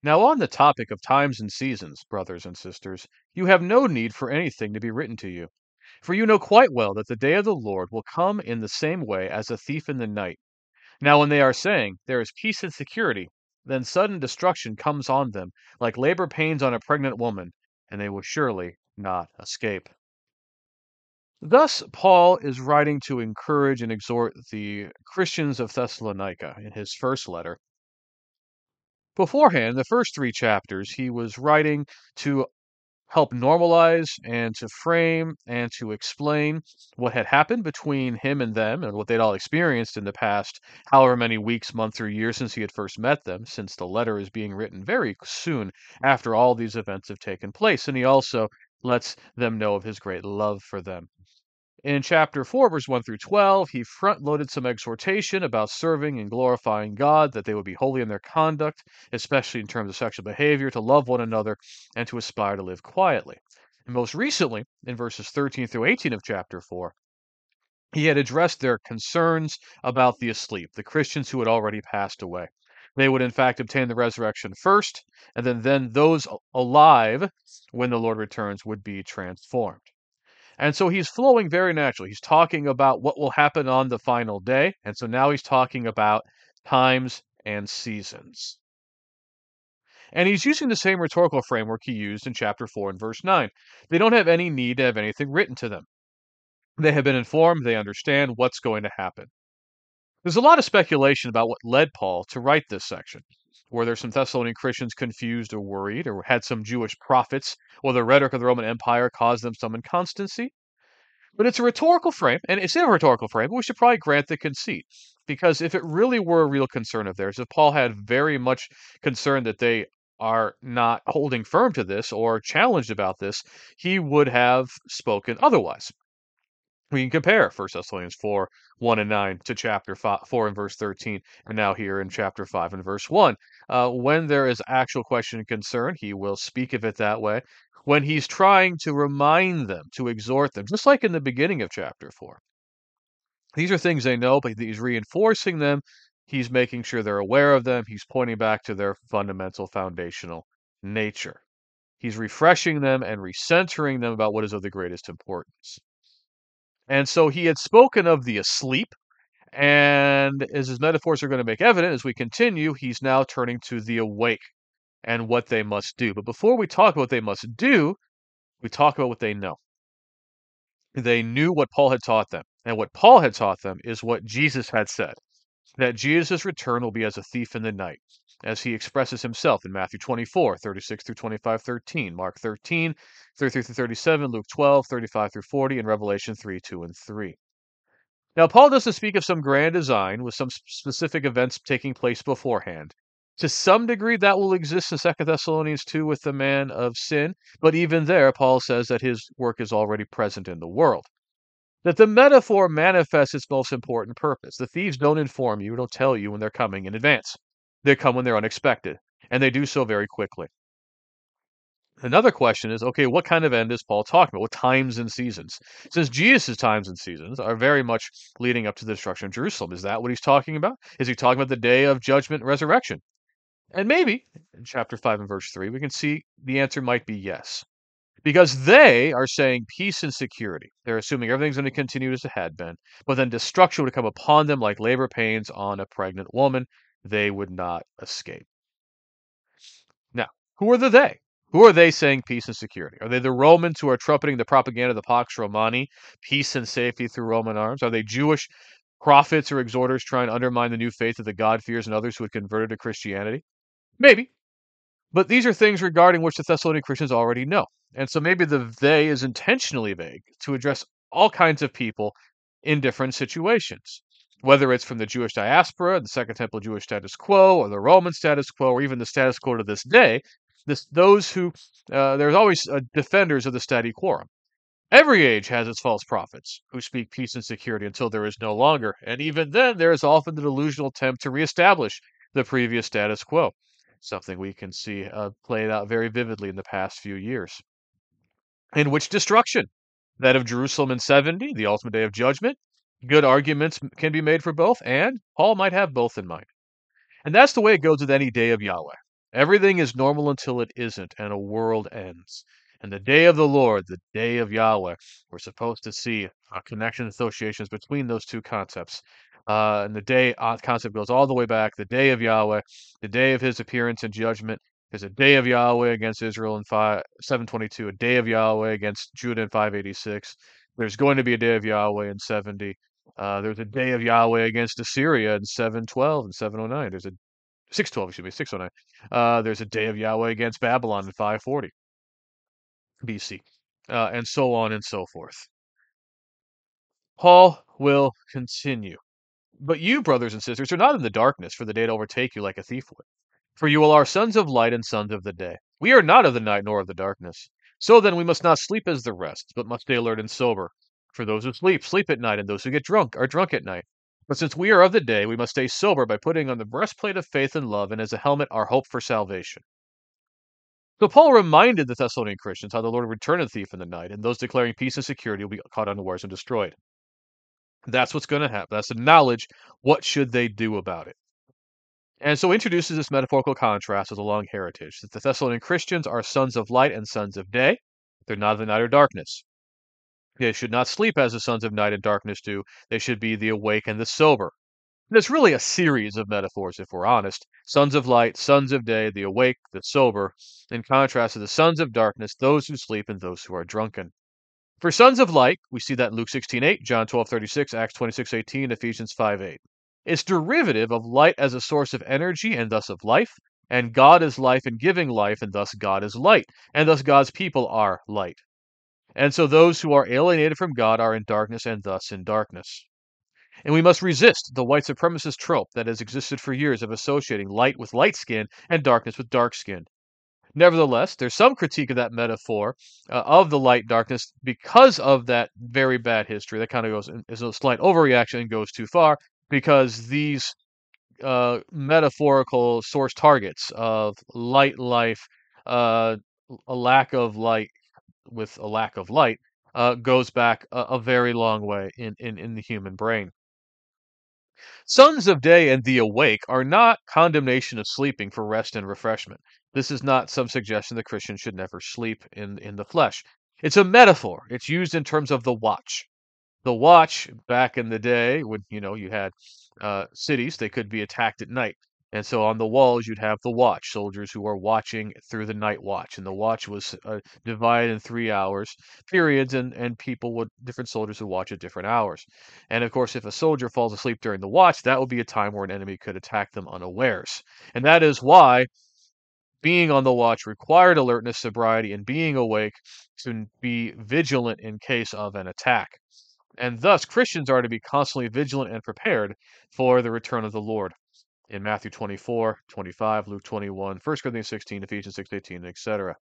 Now, on the topic of times and seasons, brothers and sisters, you have no need for anything to be written to you. For you know quite well that the day of the Lord will come in the same way as a thief in the night. Now, when they are saying, there is peace and security, then sudden destruction comes on them, like labor pains on a pregnant woman, and they will surely not escape. Thus, Paul is writing to encourage and exhort the Christians of Thessalonica in his first letter. Beforehand, the first three chapters, he was writing to help normalize and to frame and to explain what had happened between him and them and what they'd all experienced in the past, however many weeks, months, or years since he had first met them, since the letter is being written very soon after all these events have taken place. And he also lets them know of his great love for them. In chapter 4, verse 1 through 12, he front loaded some exhortation about serving and glorifying God, that they would be holy in their conduct, especially in terms of sexual behavior, to love one another, and to aspire to live quietly. And most recently, in verses 13 through 18 of chapter 4, he had addressed their concerns about the asleep, the Christians who had already passed away. They would, in fact, obtain the resurrection first, and then those alive, when the Lord returns, would be transformed. And so he's flowing very naturally. He's talking about what will happen on the final day. And so now he's talking about times and seasons. And he's using the same rhetorical framework he used in chapter 4 and verse 9. They don't have any need to have anything written to them. They have been informed, they understand what's going to happen. There's a lot of speculation about what led Paul to write this section. Were there some Thessalonian Christians confused or worried, or had some Jewish prophets or the rhetoric of the Roman Empire caused them some inconstancy? But it's a rhetorical frame, and it's in a rhetorical frame, but we should probably grant the conceit. Because if it really were a real concern of theirs, if Paul had very much concern that they are not holding firm to this or challenged about this, he would have spoken otherwise. We can compare 1 Thessalonians 4, 1 and 9 to chapter 4 and verse 13, and now here in chapter 5 and verse 1. When there is actual question and concern, he will speak of it that way. When he's trying to remind them, to exhort them, just like in the beginning of chapter 4. These are things they know, but he's reinforcing them. He's making sure they're aware of them. He's pointing back to their fundamental foundational nature. He's refreshing them and recentering them about what is of the greatest importance. And so he had spoken of the asleep, and as his metaphors are going to make evident as we continue, he's now turning to the awake and what they must do. But before we talk about what they must do, we talk about what they know. They knew what Paul had taught them. And what Paul had taught them is what Jesus had said, that Jesus' return will be as a thief in the night, as he expresses himself in Matthew 24, 36 through 25, 13, Mark 13, 33 through 37, Luke 12, 35 through 40, and Revelation 3, 2, and 3. Now, Paul doesn't speak of some grand design with some specific events taking place beforehand. To some degree, that will exist in 2 Thessalonians 2 with the man of sin, but even there, Paul says that his work is already present in the world. That the metaphor manifests its most important purpose. The thieves don't inform you, don't tell you when they're coming in advance. They come when they're unexpected, and they do so very quickly. Another question is, okay, what kind of end is Paul talking about? What times and seasons? Since Jesus' times and seasons are very much leading up to the destruction of Jerusalem, is that what he's talking about? Is he talking about the day of judgment and resurrection? And maybe, in chapter 5 and verse 3, we can see the answer might be yes. Because they are saying peace and security. They're assuming everything's going to continue as it had been, but then destruction would come upon them like labor pains on a pregnant woman. They would not escape. Now, who are the they? Who are they saying peace and security? Are they the Romans who are trumpeting the propaganda of the Pax Romani, peace and safety through Roman arms? Are they Jewish prophets or exhorters trying to undermine the new faith of the God-fears and others who had converted to Christianity? Maybe. But these are things regarding which the Thessalonian Christians already know. And so maybe the they is intentionally vague to address all kinds of people in different situations, whether it's from the Jewish diaspora, the Second Temple Jewish status quo, or the Roman status quo, or even the status quo to this day. Those who there's always defenders of the statu quorum. Every age has its false prophets who speak peace and security until there is no longer, and even then there is often the delusional attempt to reestablish the previous status quo, something we can see played out very vividly in the past few years. In which destruction? That of Jerusalem in 70, the ultimate day of judgment? Good arguments can be made for both, and Paul might have both in mind. And that's the way it goes with any day of Yahweh. Everything is normal until it isn't, and a world ends. And the day of the Lord, the day of Yahweh, we're supposed to see connection associations between those two concepts. And the day concept goes all the way back. The day of Yahweh, the day of His appearance and judgment. There's a day of Yahweh against Israel in 722, a day of Yahweh against Judah in 586. There's going to be a day of Yahweh in 70. There's a day of Yahweh against Assyria in 712 and 709. There's a 612, excuse me, 609. There's a day of Yahweh against Babylon in 540 BC, and so on and so forth. Paul will continue. But you, brothers and sisters, are not in the darkness for the day to overtake you like a thief would. For you all are sons of light and sons of the day. We are not of the night nor of the darkness. So then we must not sleep as the rest, but must stay alert and sober. For those who sleep, sleep at night, and those who get drunk are drunk at night. But since we are of the day, we must stay sober by putting on the breastplate of faith and love, and as a helmet, our hope for salvation. So Paul reminded the Thessalonian Christians how the Lord would return a thief in the night, and those declaring peace and security will be caught unawares and destroyed. That's what's going to happen. That's the knowledge. What should they do about it? And so introduces this metaphorical contrast with a long heritage, that the Thessalonian Christians are sons of light and sons of day. They're not of the night or darkness. They should not sleep as the sons of night and darkness do. They should be the awake and the sober. And it's really a series of metaphors, if we're honest. Sons of light, sons of day, the awake, the sober, in contrast to the sons of darkness, those who sleep and those who are drunken. For sons of light, we see that in Luke 16:8, John 12:36, Acts 26:18, Ephesians 5:8. It's derivative of light as a source of energy and thus of life, and God is life and giving life, and thus God is light, and thus God's people are light. And so those who are alienated from God are in darkness and thus in darkness. And we must resist the white supremacist trope that has existed for years of associating light with light skin and darkness with dark skin. Nevertheless, there's some critique of that metaphor of the light darkness because of that very bad history. That kind of goes is a slight overreaction and goes too far because these metaphorical source targets of light life, uh, a lack of light with a lack of light, goes back a very long way in the human brain. Sons of day and the awake are not condemnation of sleeping for rest and refreshment. This is not some suggestion that Christians should never sleep in the flesh. It's a metaphor. It's used in terms of the watch. The watch back in the day when you had cities, they could be attacked at night. And so on the walls, you'd have the watch, soldiers who are watching through the night watch. And the watch was divided in 3 hours periods, and different soldiers would watch at different hours. And of course, if a soldier falls asleep during the watch, that would be a time where an enemy could attack them unawares. And that is why being on the watch required alertness, sobriety, and being awake to be vigilant in case of an attack. And thus, Christians are to be constantly vigilant and prepared for the return of the Lord in Matthew 24:25, Luke 21, 1 Corinthians 16, Ephesians 6:18, etc.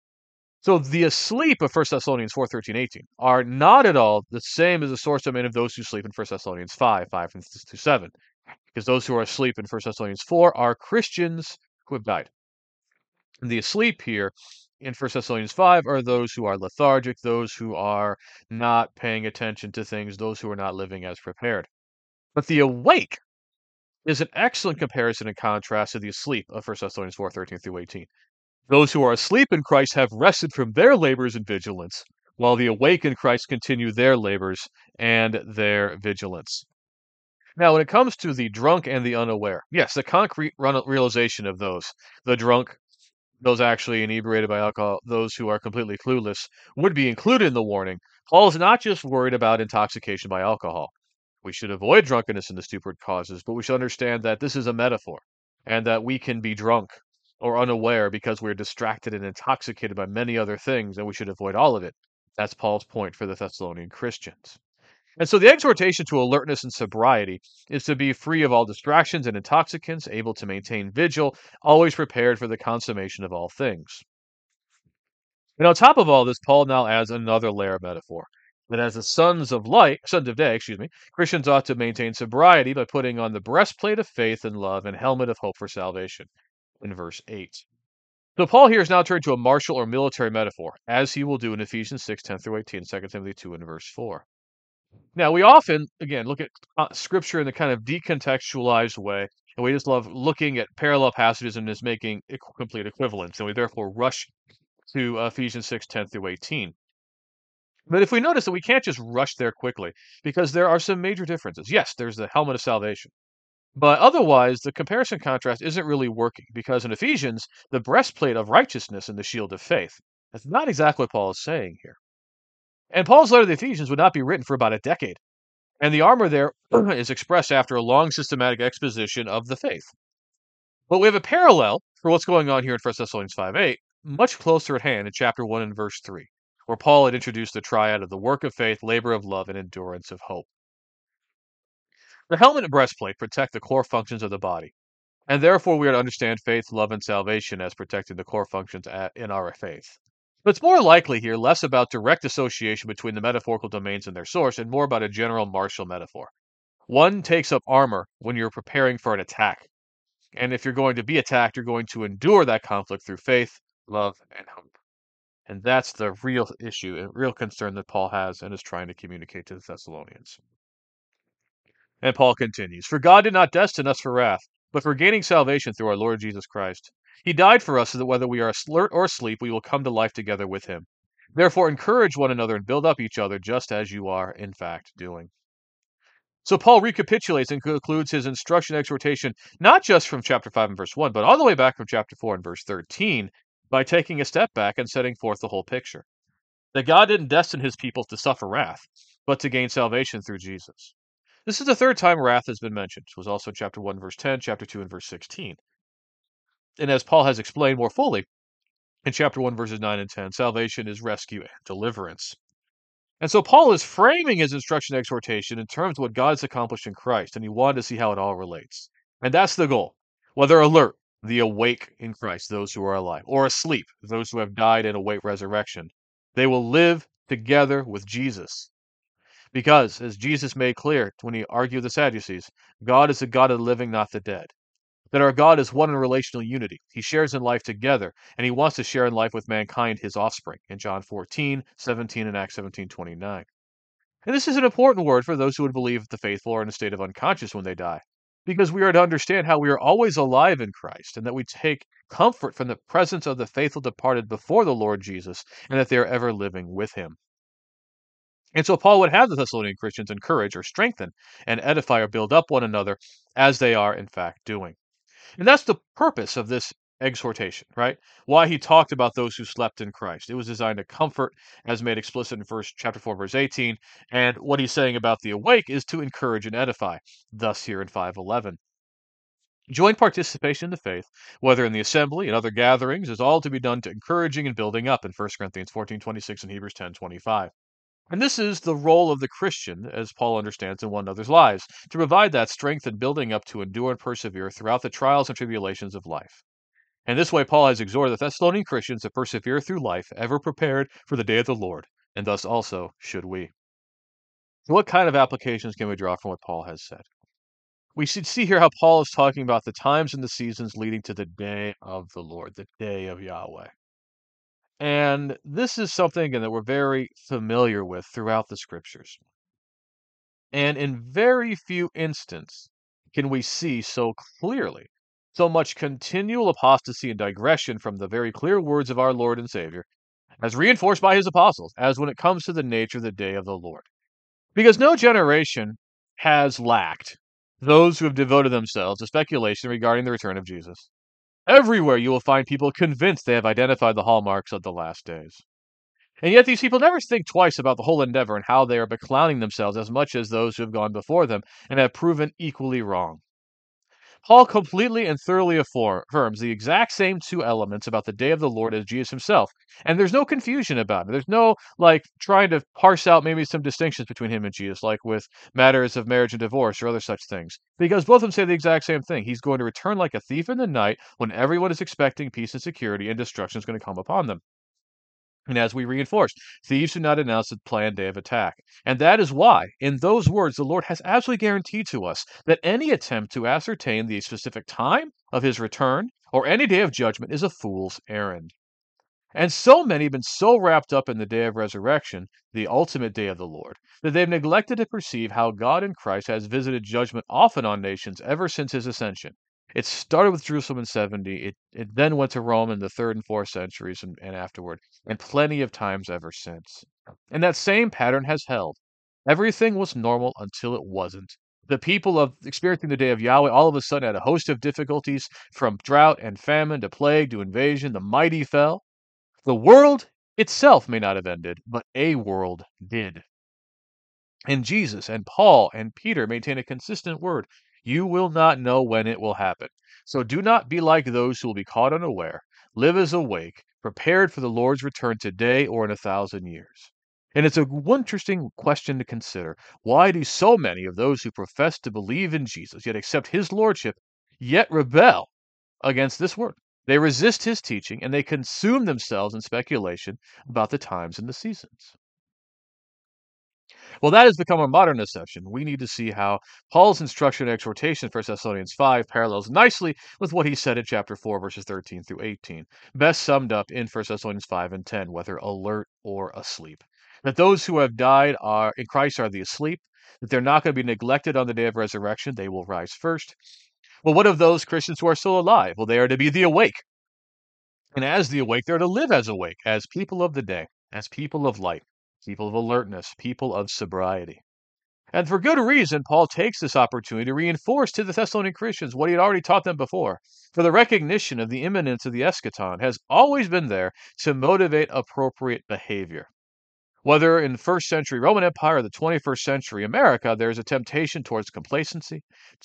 So the asleep of 1 Thessalonians 4:13-18 are not at all the same as the source domain of those who sleep in 1 Thessalonians 5:5-7, because those who are asleep in 1 Thessalonians 4 are Christians who have died. And the asleep here in 1 Thessalonians 5 are those who are lethargic, those who are not paying attention to things, those who are not living as prepared. But the awake is an excellent comparison and contrast to the asleep of 1 Thessalonians 4:13-18. Those who are asleep in Christ have rested from their labors and vigilance, while the awake in Christ continue their labors and their vigilance. Now, when it comes to the drunk and the unaware, yes, the concrete realization of those, the drunk, those actually inebriated by alcohol, those who are completely clueless, would be included in the warning. Paul is not just worried about intoxication by alcohol. We should avoid drunkenness and the stupor it causes, but we should understand that this is a metaphor and that we can be drunk or unaware because we're distracted and intoxicated by many other things, and we should avoid all of it. That's Paul's point for the Thessalonian Christians. And so the exhortation to alertness and sobriety is to be free of all distractions and intoxicants, able to maintain vigil, always prepared for the consummation of all things. And on top of all this, Paul now adds another layer of metaphor. That as the sons of day, Christians ought to maintain sobriety by putting on the breastplate of faith and love and helmet of hope for salvation in verse 8. So Paul here is now turned to a martial or military metaphor, as he will do in Ephesians 6:10-18, 2 Timothy 2 and verse 4. Now, we often, again, look at Scripture in the kind of decontextualized way And we just love looking at parallel passages and just making complete equivalence. And we therefore rush to Ephesians 6:10 through 18. But if we notice that we can't just rush there quickly, because there are some major differences. Yes, there's the helmet of salvation. But otherwise, the comparison contrast isn't really working, because in Ephesians, the breastplate of righteousness and the shield of faith. That's not exactly what Paul is saying here. And Paul's letter to the Ephesians would not be written for about a decade. And the armor there is expressed after a long systematic exposition of the faith. But we have a parallel for what's going on here in 1 Thessalonians 5:8, much closer at hand in chapter 1 and verse 3, where Paul had introduced the triad of the work of faith, labor of love, and endurance of hope. The helmet and breastplate protect the core functions of the body, and therefore we are to understand faith, love, and salvation as protecting the core functions in our faith. But it's more likely here less about direct association between the metaphorical domains and their source, and more about a general martial metaphor. One takes up armor when you're preparing for an attack. And if you're going to be attacked, you're going to endure that conflict through faith, love, and hope. And that's the real issue and real concern that Paul has and is trying to communicate to the Thessalonians. And Paul continues, "For God did not destine us for wrath, but for gaining salvation through our Lord Jesus Christ. He died for us so that whether we are alert or asleep, we will come to life together with him. Therefore, encourage one another and build up each other, just as you are, in fact, doing." So Paul recapitulates and concludes his instruction exhortation, not just from chapter 5 and verse 1, but all the way back from chapter 4 and verse 13, by taking a step back and setting forth the whole picture. That God didn't destine his people to suffer wrath, but to gain salvation through Jesus. This is the third time wrath has been mentioned. It was also chapter 1, verse 10, chapter 2, and verse 16. And as Paul has explained more fully in chapter 1, verses 9 and 10, salvation is rescue and deliverance. And so Paul is framing his instruction exhortation in terms of what God has accomplished in Christ, and he wanted to see how it all relates. And that's the goal. Whether alert, the awake in Christ, those who are alive, or asleep, those who have died and await resurrection, they will live together with Jesus. Because, as Jesus made clear when he argued with the Sadducees, God is the God of the living, not the dead. That our God is one in relational unity. He shares in life together, and he wants to share in life with mankind, his offspring, in John 14:17 and Acts 17:29. And this is an important word for those who would believe that the faithful are in a state of unconscious when they die, because we are to understand how we are always alive in Christ, and that we take comfort from the presence of the faithful departed before the Lord Jesus, and that they are ever living with him. And so Paul would have the Thessalonian Christians encourage or strengthen and edify or build up one another as they are in fact doing. And that's the purpose of this exhortation, right? Why he talked about those who slept in Christ. It was designed to comfort, as made explicit in chapter 4, verse 18. And what he's saying about the awake is to encourage and edify, thus here in 5:11. Joint participation in the faith, whether in the assembly and other gatherings, is all to be done to encouraging and building up in 1 Corinthians 14:26 and Hebrews 10:25. And this is the role of the Christian, as Paul understands in one another's lives, to provide that strength and building up to endure and persevere throughout the trials and tribulations of life. And this way, Paul has exhorted the Thessalonian Christians to persevere through life, ever prepared for the day of the Lord, and thus also should we. So what kind of applications can we draw from what Paul has said? We should see here how Paul is talking about the times and the seasons leading to the day of the Lord, the day of Yahweh. And this is something again that we're very familiar with throughout the scriptures. And in very few instances can we see so clearly so much continual apostasy and digression from the very clear words of our Lord and Savior, as reinforced by his apostles, as when it comes to the nature of the day of the Lord. Because no generation has lacked those who have devoted themselves to speculation regarding the return of Jesus. Everywhere you will find people convinced they have identified the hallmarks of the last days. And yet these people never think twice about the whole endeavor and how they are beclowning themselves as much as those who have gone before them and have proven equally wrong. Paul completely and thoroughly affirms the exact same two elements about the day of the Lord as Jesus himself. And there's no confusion about it. There's no, trying to parse out maybe some distinctions between him and Jesus, like with matters of marriage and divorce or other such things. Because both of them say the exact same thing. He's going to return like a thief in the night when everyone is expecting peace and security, and destruction is going to come upon them. And as we reinforced, thieves do not announce the planned day of attack. And that is why, in those words, the Lord has absolutely guaranteed to us that any attempt to ascertain the specific time of his return or any day of judgment is a fool's errand. And so many have been so wrapped up in the day of resurrection, the ultimate day of the Lord, that they've neglected to perceive how God in Christ has visited judgment often on nations ever since his ascension, It started with Jerusalem in 70. It then went to Rome in the 3rd and 4th centuries and afterward, and plenty of times ever since. And that same pattern has held. Everything was normal until it wasn't. The people of experiencing the day of Yahweh all of a sudden had a host of difficulties, from drought and famine to plague to invasion. The mighty fell. The world itself may not have ended, but a world did. And Jesus and Paul and Peter maintain a consistent word. You will not know when it will happen. So do not be like those who will be caught unaware. Live as awake, prepared for the Lord's return today or in 1,000 years. And it's a interesting question to consider. Why do so many of those who profess to believe in Jesus, yet accept his lordship, yet rebel against this word? They resist his teaching and they consume themselves in speculation about the times and the seasons. Well, that has become a modern exception. We need to see how Paul's instruction and exhortation in 1 Thessalonians 5 parallels nicely with what he said in chapter 4, verses 13 through 18, best summed up in 1 Thessalonians 5 and 10, whether alert or asleep. That those who have died are in Christ are the asleep, that they're not going to be neglected on the day of resurrection, they will rise first. Well, what of those Christians who are still alive? Well, they are to be the awake. And as the awake, they're to live as awake, as people of the day, as people of light, people of alertness, people of sobriety. And for good reason, Paul takes this opportunity to reinforce to the Thessalonian Christians what he had already taught them before. For the recognition of the imminence of the eschaton has always been there to motivate appropriate behavior. Whether in the 1st century Roman Empire or the 21st century America, there is a temptation towards complacency,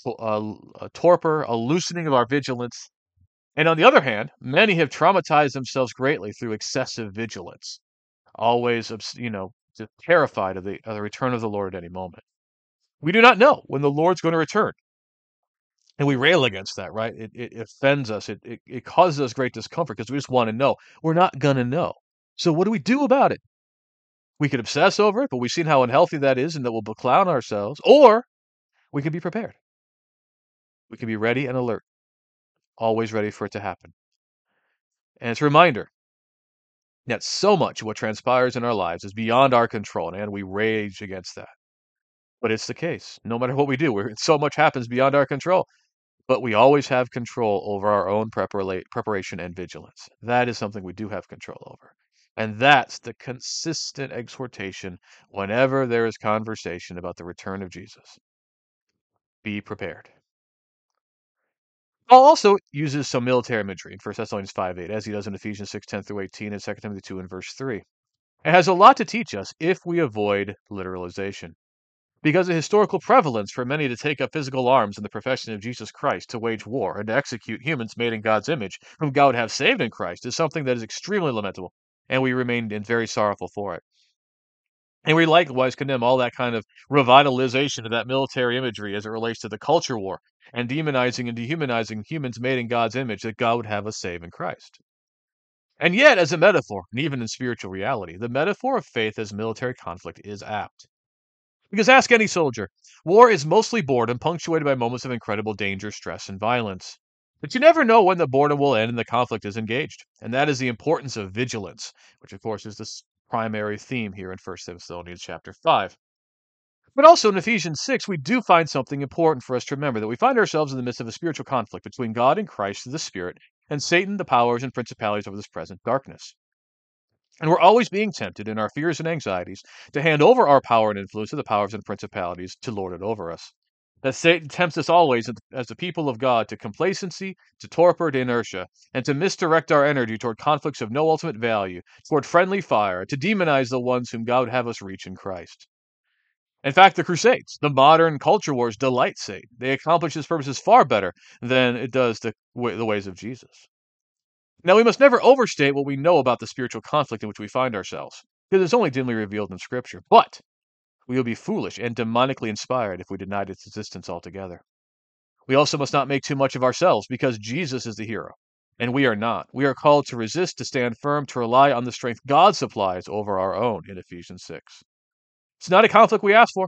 a torpor, a loosening of our vigilance. And on the other hand, many have traumatized themselves greatly through excessive vigilance, always, just terrified of the return of the Lord at any moment. We do not know when the Lord's going to return. And we rail against that, right? It offends us. It causes us great discomfort because we just want to know. We're not going to know. So what do we do about it? We could obsess over it, but we've seen how unhealthy that is and that we'll becloud ourselves. Or we can be prepared. We can be ready and alert, always ready for it to happen. And it's a reminder that so much of what transpires in our lives is beyond our control, and we rage against that. But it's the case. No matter what we do, so much happens beyond our control. But we always have control over our own preparation and vigilance. That is something we do have control over. And that's the consistent exhortation whenever there is conversation about the return of Jesus. Be prepared. Paul also uses some military imagery in 1 Thessalonians 5:8, as he does in Ephesians 6:10 through 18 and 2 Timothy 2 and verse 3. It has a lot to teach us if we avoid literalization. Because of historical prevalence for many to take up physical arms in the profession of Jesus Christ to wage war and to execute humans made in God's image, whom God would have saved in Christ, is something that is extremely lamentable, and we remain very sorrowful for it. And we likewise condemn all that kind of revitalization of that military imagery as it relates to the culture war and demonizing and dehumanizing humans made in God's image that God would have us save in Christ. And yet, as a metaphor, and even in spiritual reality, the metaphor of faith as military conflict is apt. Because ask any soldier, war is mostly boredom, punctuated by moments of incredible danger, stress, and violence. But you never know when the boredom will end and the conflict is engaged. And that is the importance of vigilance, which of course is the primary theme here in 1 Thessalonians chapter 5. But also in Ephesians 6, we do find something important for us to remember, that we find ourselves in the midst of a spiritual conflict between God and Christ, the Spirit, and Satan, the powers and principalities over this present darkness. And we're always being tempted in our fears and anxieties to hand over our power and influence to the powers and principalities to lord it over us. That Satan tempts us always as the people of God to complacency, to torpor, to inertia, and to misdirect our energy toward conflicts of no ultimate value, toward friendly fire, to demonize the ones whom God would have us reach in Christ. In fact, the Crusades, the modern culture wars, delight Satan. They accomplish his purposes far better than it does the ways of Jesus. Now, we must never overstate what we know about the spiritual conflict in which we find ourselves, because it's only dimly revealed in Scripture. But we will be foolish and demonically inspired if we deny its existence altogether. We also must not make too much of ourselves, because Jesus is the hero, and we are not. We are called to resist, to stand firm, to rely on the strength God supplies over our own in Ephesians 6. It's not a conflict we ask for,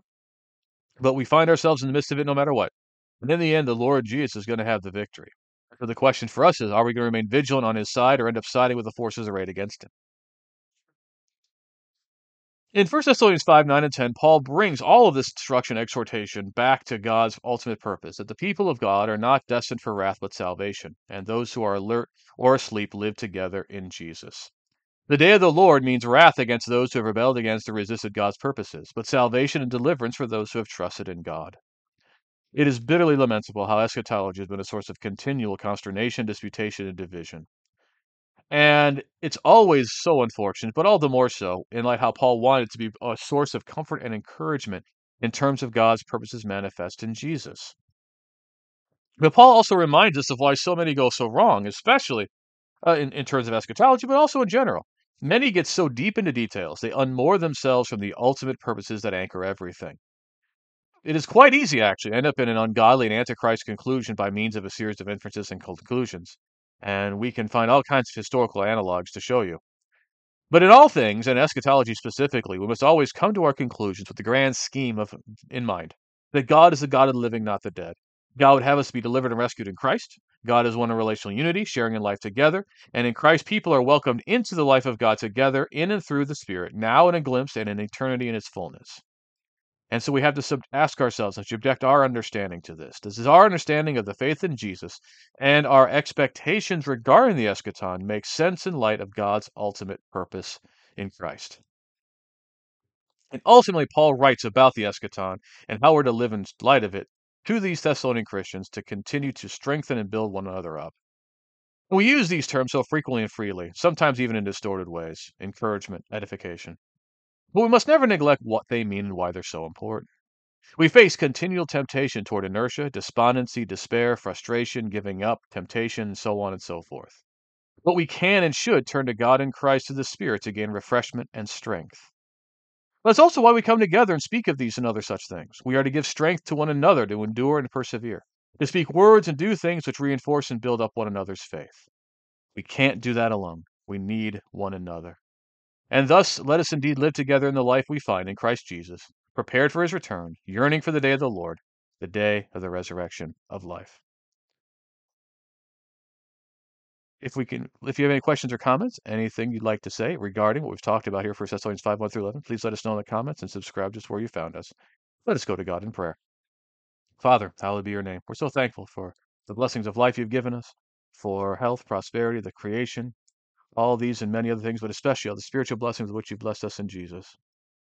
but we find ourselves in the midst of it no matter what. And in the end, the Lord Jesus is going to have the victory. So the question for us is, are we going to remain vigilant on his side or end up siding with the forces arrayed against him? In 1 Thessalonians 5, 9, and 10, Paul brings all of this instruction exhortation back to God's ultimate purpose, that the people of God are not destined for wrath but salvation, and those who are alert or asleep live together in Jesus. The day of the Lord means wrath against those who have rebelled against or resisted God's purposes, but salvation and deliverance for those who have trusted in God. It is bitterly lamentable how eschatology has been a source of continual consternation, disputation, and division. And it's always so unfortunate, but all the more so in light how Paul wanted to be a source of comfort and encouragement in terms of God's purposes manifest in Jesus. But Paul also reminds us of why so many go so wrong, especially in terms of eschatology, but also in general. Many get so deep into details, they unmoor themselves from the ultimate purposes that anchor everything. It is quite easy, actually, to end up in an ungodly and antichrist conclusion by means of a series of inferences and conclusions. And we can find all kinds of historical analogs to show you. But in all things, and eschatology specifically, we must always come to our conclusions with the grand scheme of in mind. That God is the God of the living, not the dead. God would have us be delivered and rescued in Christ. God is one in relational unity, sharing in life together. And in Christ, people are welcomed into the life of God together, in and through the Spirit, now in a glimpse and in eternity in its fullness. And so we have to ask ourselves and subject our understanding to this. Does our understanding of the faith in Jesus and our expectations regarding the eschaton make sense in light of God's ultimate purpose in Christ? And ultimately, Paul writes about the eschaton and how we're to live in light of it to these Thessalonian Christians to continue to strengthen and build one another up. And we use these terms so frequently and freely, sometimes even in distorted ways: encouragement, edification. But we must never neglect what they mean and why they're so important. We face continual temptation toward inertia, despondency, despair, frustration, giving up, temptation, and so on and so forth. But we can and should turn to God and Christ through the Spirit to gain refreshment and strength. That's also why we come together and speak of these and other such things. We are to give strength to one another to endure and persevere, to speak words and do things which reinforce and build up one another's faith. We can't do that alone. We need one another. And thus, let us indeed live together in the life we find in Christ Jesus, prepared for his return, yearning for the day of the Lord, the day of the resurrection of life. If you have any questions or comments, anything you'd like to say regarding what we've talked about here for Thessalonians 5, 1 through 11, please let us know in the comments and subscribe just where you found us. Let us go to God in prayer. Father, hallowed be your name. We're so thankful for the blessings of life you've given us, for health, prosperity, the creation, all these and many other things, but especially all the spiritual blessings with which you've blessed us in Jesus.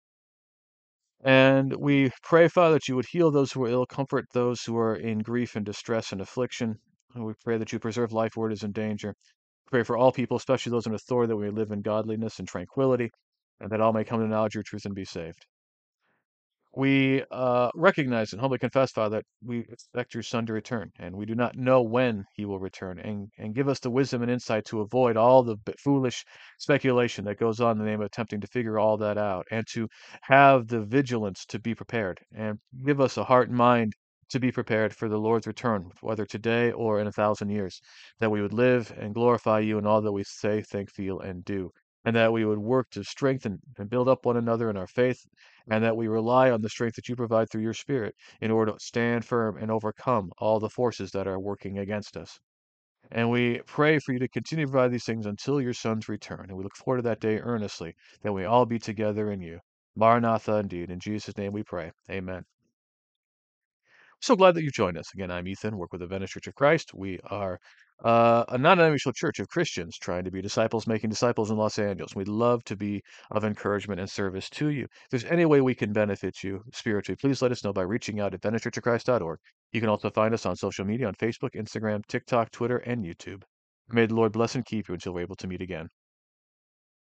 And we pray, Father, that you would heal those who are ill, comfort those who are in grief and distress and affliction. And we pray that you preserve life where it is in danger. Pray for all people, especially those in authority, that we may live in godliness and tranquility, and that all may come to knowledge of your truth and be saved. We recognize and humbly confess, Father, that we expect your Son to return, and we do not know when he will return. And give us the wisdom and insight to avoid all the foolish speculation that goes on in the name of attempting to figure all that out, and to have the vigilance to be prepared. And give us a heart and mind to be prepared for the Lord's return, whether today or in 1,000 years, that we would live and glorify you in all that we say, think, feel, and do. And that we would work to strengthen and build up one another in our faith, and that we rely on the strength that you provide through your Spirit in order to stand firm and overcome all the forces that are working against us. And we pray for you to continue to provide these things until your Son's return. And we look forward to that day earnestly, that we all be together in you. Maranatha, indeed. In Jesus' name we pray. Amen. So glad that you've joined us. Again, I'm Ethan, work with the Venice Church of Christ. We are a non-denominational church of Christians trying to be disciples, making disciples in Los Angeles. We'd love to be of encouragement and service to you. If there's any way we can benefit you spiritually, please let us know by reaching out at VeniceChurchofChrist.org. You can also find us on social media on Facebook, Instagram, TikTok, Twitter, and YouTube. May the Lord bless and keep you until we're able to meet again.